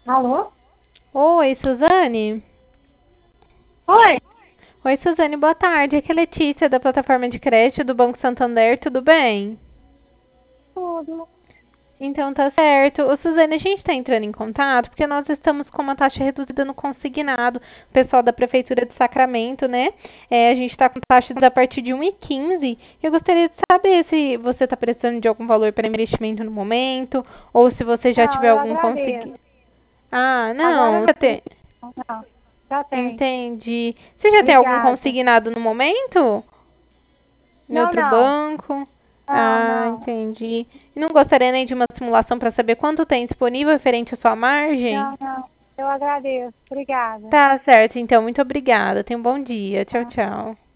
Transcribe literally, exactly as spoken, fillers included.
Alô? Oi, Suzane? Oi, Oi, Suzane, boa tarde. Aqui é Letícia, da plataforma de crédito do Banco Santander, tudo bem? tudo. Então tá certo. Ô, Suzane, a gente está entrando em contato porque nós estamos com uma taxa reduzida no consignado. O pessoal da Prefeitura de Sacramento, né? É, a gente está com taxas a partir de um e quinze. Eu gostaria de saber se você está precisando de algum valor para investimento no momento ou se você já Não, tiver eu algum agradeço. consegui... Ah, Agora não. Já não, tem... não. Já tem. Entendi. Você já tem algum Obrigada. consignado no momento? Em Não, outro não. banco? Não, Ah, não. entendi. E não gostaria nem de uma simulação para saber quanto tem disponível referente à sua margem? Não, não. Eu agradeço. Obrigada. Tá certo, então. Muito obrigada. Tenha um bom dia. Tchau, Tá. tchau.